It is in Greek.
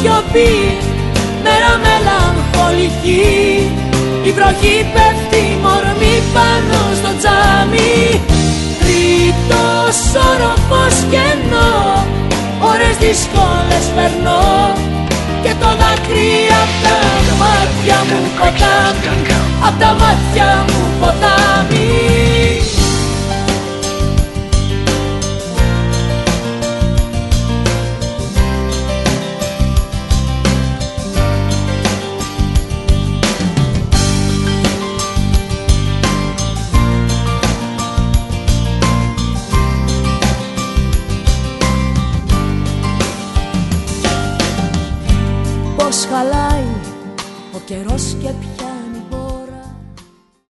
σιωπή, μέρα μελαγχολική. Η βροχή πέφτει μορμή πάνω στο τζάμι. Τρίτος όροφος κενό, ώρες δύσκολες περνώ και το δάκρυ απ' τα μάτια μου ποτάμι, απ' τα μάτια μου ποτάμι. Πως χαλάει ο καιρός και πια